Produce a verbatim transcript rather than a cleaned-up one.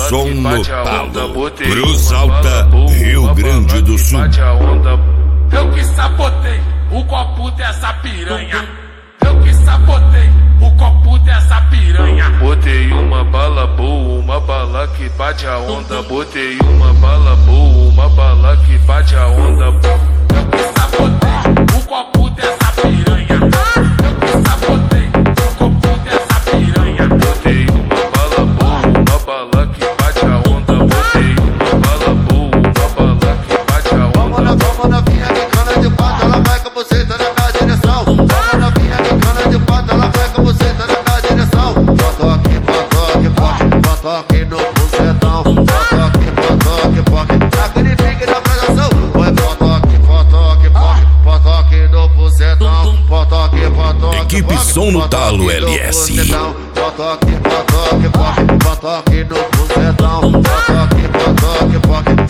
som no talo. Cruz Alta, Rio Grande do Sul. Eu que sabotei o copo dessa piranha. Eu que sabotei o copo dessa piranha. Botei uma bala boa, uma bala que bate a onda. Botei uma bala boa, uma bala que bate a onda. Eu que sabotei o copo dessa piranha. Eu que sabotei o copo dessa piranha. Botei uma bala boa, uma bala que bate a onda. Botei uma bala boa, uma bala que bate a onda. Vamos na, vamos na vinha de cana de pata, ela vai com você, tá na minha direção. Vamos na vinha de cana de pata, ela vai com você, tá na minha direção. Potoque, potoque, poque, potoque no bucetão. Potoque, potoque, poque, naquele pique da predação. Foi potoque, potoque, poque, potoque no bucetão. Potoque, potoque, Equipe Som no Talo L S. Potoque, potoque, poque, potoque no bucetão. Potoque, potoque, poque.